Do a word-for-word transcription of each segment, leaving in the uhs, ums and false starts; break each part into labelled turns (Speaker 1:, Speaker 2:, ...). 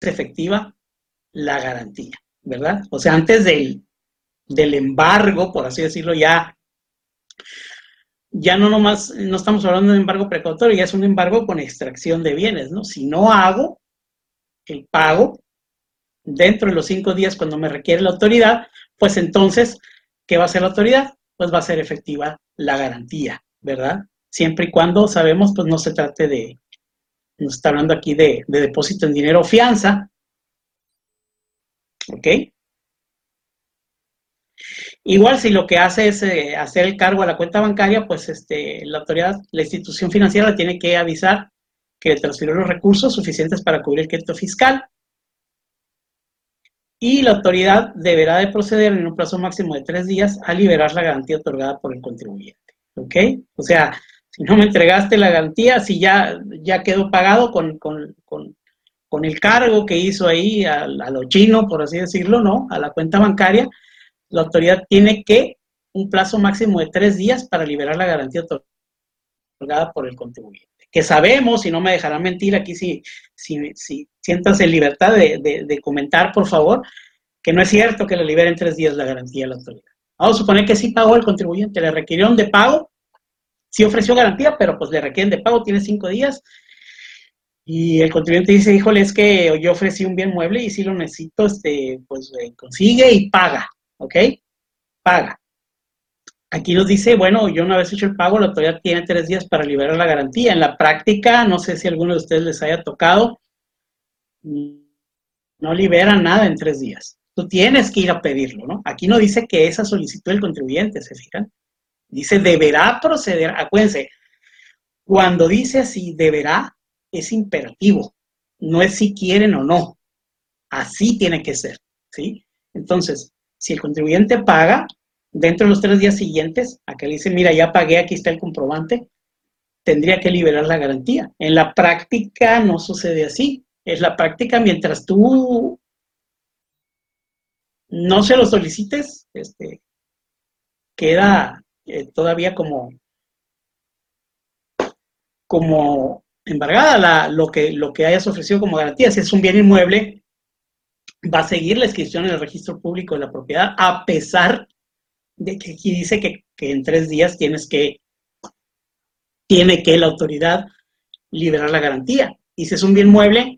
Speaker 1: efectiva la garantía, ¿verdad? O sea, antes del, del embargo, por así decirlo, ya, ya no nomás, no estamos hablando de un embargo precautorio, ya es un embargo con extracción de bienes, ¿no? Si no hago el pago dentro de los cinco días cuando me requiere la autoridad, pues entonces, ¿qué va a hacer la autoridad? Pues va a ser efectiva la garantía, ¿verdad? Siempre y cuando sabemos, pues no se trate de, nos está hablando aquí de, de depósito en dinero o fianza, ¿ok? Igual si lo que hace es eh, hacer el cargo a la cuenta bancaria, pues este, la autoridad, la institución financiera tiene que avisar que le transfirió los recursos suficientes para cubrir el crédito fiscal y la autoridad deberá de proceder en un plazo máximo de tres días a liberar la garantía otorgada por el contribuyente, ¿ok? O sea, si no me entregaste la garantía, si ya, ya quedó pagado con, con, con, con el cargo que hizo ahí a, a lo chino, por así decirlo, ¿no? A la cuenta bancaria, la autoridad tiene que un plazo máximo de tres días para liberar la garantía otorgada por el contribuyente. Que sabemos, y no me dejarán mentir aquí si, si, si sientas en libertad de, de, de comentar, por favor, que no es cierto que le liberen tres días la garantía a la autoridad. Vamos a suponer que sí pagó el contribuyente, le requirieron de pago, sí ofreció garantía, pero pues le requieren de pago, tiene cinco días, y el contribuyente dice, híjole, es que yo ofrecí un bien mueble y si lo necesito, este, pues eh, consigue y paga, ¿ok? Paga. Aquí nos dice, bueno, yo una vez hecho el pago, la autoridad tiene tres días para liberar la garantía. En la práctica, no sé si a alguno de ustedes les haya tocado, no liberan nada en tres días. Tú tienes que ir a pedirlo, ¿no? Aquí no dice que esa solicitud del contribuyente, ¿se fijan? Dice, deberá proceder. Acuérdense, cuando dice así, deberá, es imperativo. No es si quieren o no. Así tiene que ser, ¿sí? Entonces, si el contribuyente paga, dentro de los tres días siguientes, a que le dice, mira, ya pagué, aquí está el comprobante, tendría que liberar la garantía. En la práctica no sucede así. Es la práctica mientras tú no se lo solicites, este, queda eh, todavía como, como embargada la, lo, que, lo que hayas ofrecido como garantía. Si es un bien inmueble, va a seguir la inscripción en el registro público de la propiedad, a pesar de que aquí dice que, que en tres días tienes que, tiene que la autoridad liberar la garantía. Y si es un bien mueble,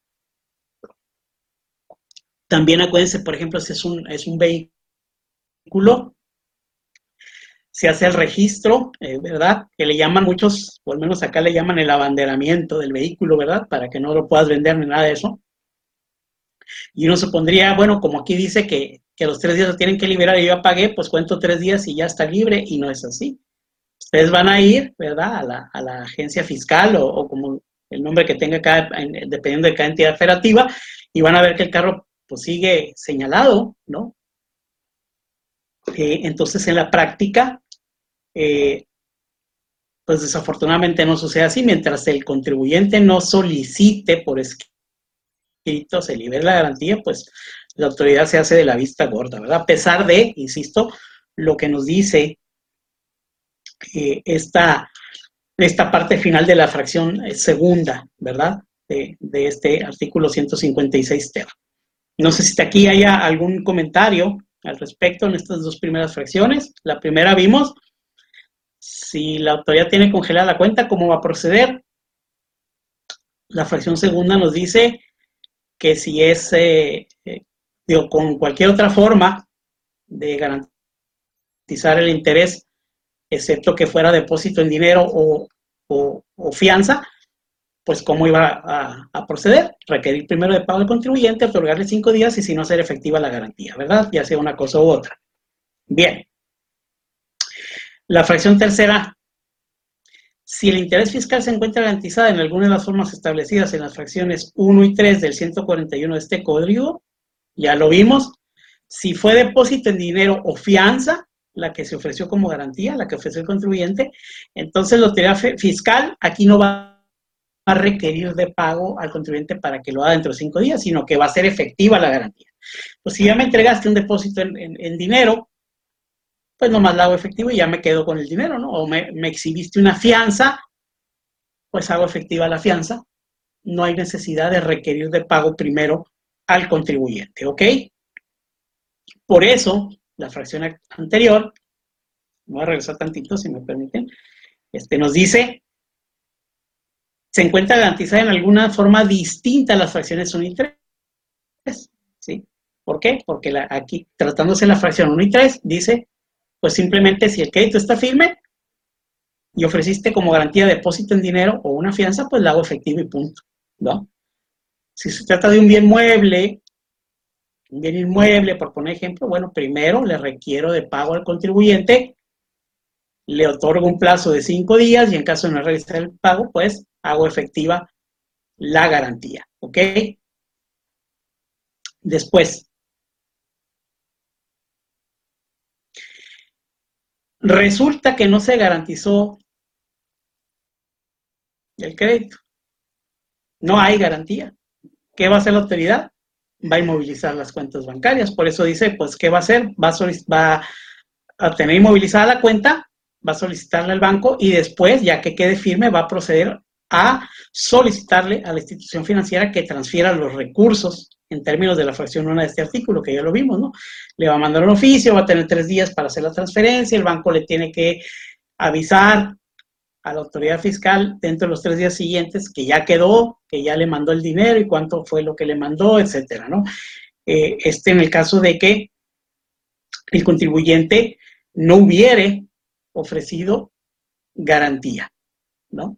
Speaker 1: también acuérdense, por ejemplo, si es un, es un vehículo, se hace el registro, eh, ¿verdad? Que le llaman muchos, o al menos acá le llaman el abanderamiento del vehículo, ¿verdad? Para que no lo puedas vender ni nada de eso. Y uno supondría, bueno, como aquí dice que, que los tres días lo tienen que liberar y yo ya pagué, pues cuento tres días y ya está libre, y no es así. Ustedes van a ir, ¿verdad? A la, a la agencia fiscal o, o como el nombre que tenga cada, dependiendo de cada entidad federativa, y van a ver que el carro pues sigue señalado, ¿no? Eh, entonces, en la práctica, eh, pues desafortunadamente no sucede así. Mientras el contribuyente no solicite por escrito, se libere la garantía, pues la autoridad se hace de la vista gorda, ¿verdad? A pesar de, insisto, lo que nos dice eh, esta, esta parte final de la fracción segunda, ¿verdad? De, de este artículo ciento cincuenta y seis ter. No sé si aquí haya algún comentario al respecto en estas dos primeras fracciones. La primera vimos, si la autoridad tiene congelada la cuenta, ¿cómo va a proceder? La fracción segunda nos dice que si es, eh, eh, digo, con cualquier otra forma de garantizar el interés, excepto que fuera depósito en dinero o, o, o fianza, pues cómo iba a, a, proceder. Requerir primero de pago al contribuyente, otorgarle cinco días y si no hacer efectiva la garantía, ¿verdad? Ya sea una cosa u otra. Bien. La fracción tercera, si el interés fiscal se encuentra garantizado en alguna de las formas establecidas en las fracciones uno y tres del ciento cuarenta y uno de este código, ya lo vimos, si fue depósito en dinero o fianza, la que se ofreció como garantía, la que ofreció el contribuyente, entonces la autoridad fiscal aquí no va a requerir de pago al contribuyente para que lo haga dentro de cinco días, sino que va a ser efectiva la garantía. Pues si ya me entregaste un depósito en, en, en dinero, pues nomás la hago efectivo y ya me quedo con el dinero, ¿no? O me, me exhibiste una fianza, pues hago efectiva la fianza no hay necesidad de requerir de pago primero al contribuyente, ¿ok? Por eso, la fracción anterior, voy a regresar tantito si me permiten, este, nos dice, se encuentra garantizada en alguna forma distinta a las fracciones uno y tres, ¿sí? ¿Por qué? Porque la, aquí, tratándose de la fracción uno y tres, dice, pues simplemente si el crédito está firme y ofreciste como garantía depósito en dinero o una fianza, pues la hago efectivo y punto, ¿no? Si se trata de un bien mueble, un bien inmueble, por poner ejemplo, bueno, primero le requiero de pago al contribuyente, le otorgo un plazo de cinco días y en caso de no realizar el pago, pues hago efectiva la garantía, ¿ok? Después, resulta que no se garantizó el crédito, no hay garantía. ¿Qué va a hacer la autoridad? Va a inmovilizar las cuentas bancarias, por eso dice, pues, ¿qué va a hacer? Va a, va a tener inmovilizada la cuenta, va a solicitarle al banco y después, ya que quede firme, va a proceder a solicitarle a la institución financiera que transfiera los recursos en términos de la fracción uno de este artículo, que ya lo vimos, ¿no? Le va a mandar un oficio, va a tener tres días para hacer la transferencia, el banco le tiene que avisar a la autoridad fiscal dentro de los tres días siguientes que ya quedó, que ya le mandó el dinero y cuánto fue lo que le mandó, etcétera, ¿no? Eh, este en el caso de que el contribuyente no hubiere ofrecido garantía, ¿no?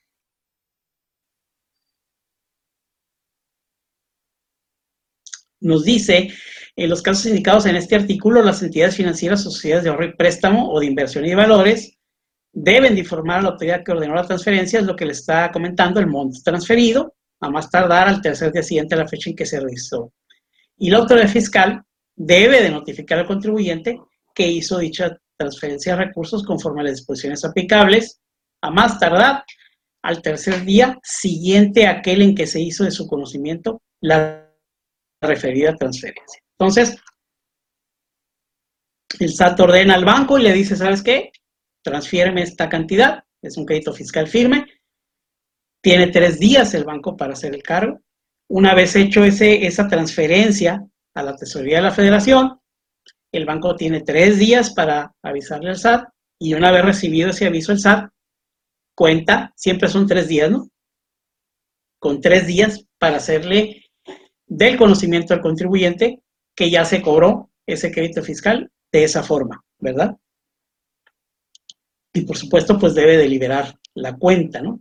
Speaker 1: Nos dice, en los casos indicados en este artículo, las entidades financieras o sociedades de ahorro y préstamo o de inversión y de valores deben de informar a la autoridad que ordenó la transferencia, es lo que le está comentando, el monto transferido, a más tardar al tercer día siguiente a la fecha en que se registró. Y la autoridad fiscal debe de notificar al contribuyente que hizo dicha transferencia de recursos conforme a las disposiciones aplicables, a más tardar al tercer día siguiente a aquel en que se hizo de su conocimiento la referida transferencia. Entonces, el S A T ordena al banco y le dice, ¿sabes qué? Transfiéreme esta cantidad, es un crédito fiscal firme, tiene tres días el banco para hacer el cargo. Una vez hecho ese, esa transferencia a la Tesorería de la Federación, el banco tiene tres días para avisarle al S A T y una vez recibido ese aviso el S A T, cuenta, siempre son tres días, ¿no? Con tres días para hacerle del conocimiento al contribuyente que ya se cobró ese crédito fiscal de esa forma, ¿verdad? Y por supuesto, pues debe de liberar la cuenta, ¿no?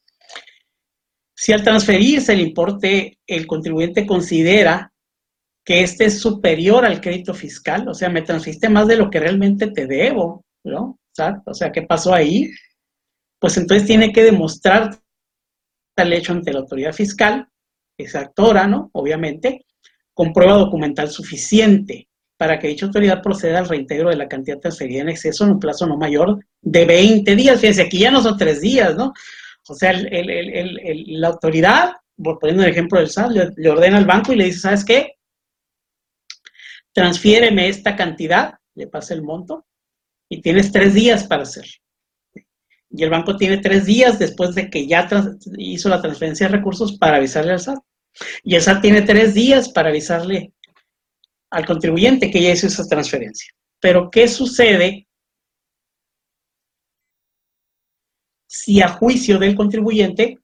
Speaker 1: Si al transferirse el importe, el contribuyente considera que este es superior al crédito fiscal, o sea, me transferiste más de lo que realmente te debo, ¿no? O sea, ¿qué pasó ahí? Pues entonces tiene que demostrar tal hecho ante la autoridad fiscal, exactora, ¿no? Obviamente, con prueba documental suficiente para que dicha autoridad proceda al reintegro de la cantidad transferida en exceso en un plazo no mayor de veinte días. Fíjense, aquí ya no son tres días, ¿no? O sea, el, el, el, el, la autoridad, poniendo el ejemplo del S A T, le, le ordena al banco y le dice, ¿sabes qué? Transfiéreme esta cantidad, le pasa el monto, y tienes tres días para hacerlo. Y el banco tiene tres días después de que ya hizo la transferencia de recursos para avisarle al S A T. Y el S A T tiene tres días para avisarle al contribuyente que ya hizo esa transferencia. Pero, ¿qué sucede si a juicio del contribuyente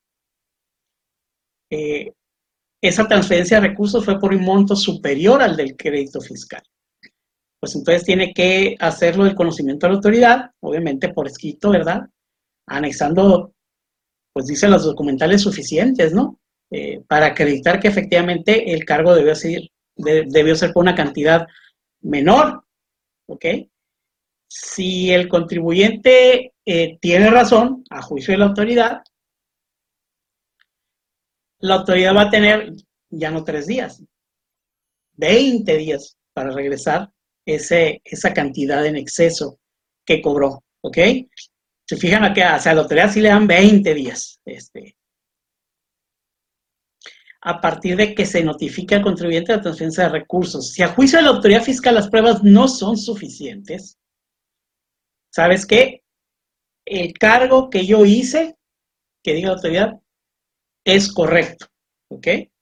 Speaker 1: eh, esa transferencia de recursos fue por un monto superior al del crédito fiscal? Pues entonces tiene que hacerlo del conocimiento de la autoridad, obviamente por escrito, ¿verdad? Anexando, pues dicen los documentales suficientes, ¿no? Eh, para acreditar que efectivamente el cargo debió ser, de, debió ser por una cantidad menor, ¿ok? Si el contribuyente eh, tiene razón, a juicio de la autoridad, la autoridad va a tener ya no tres días, veinte días para regresar ese, esa cantidad en exceso que cobró, ¿ok? Se fijan aquí, o sea, a la autoridad sí le dan veinte días, este, a partir de que se notifique al contribuyente la transferencia de recursos. Si a juicio de la autoridad fiscal las pruebas no son suficientes, ¿sabes qué? El cargo que yo hice, que diga la autoridad, es correcto, ¿ok?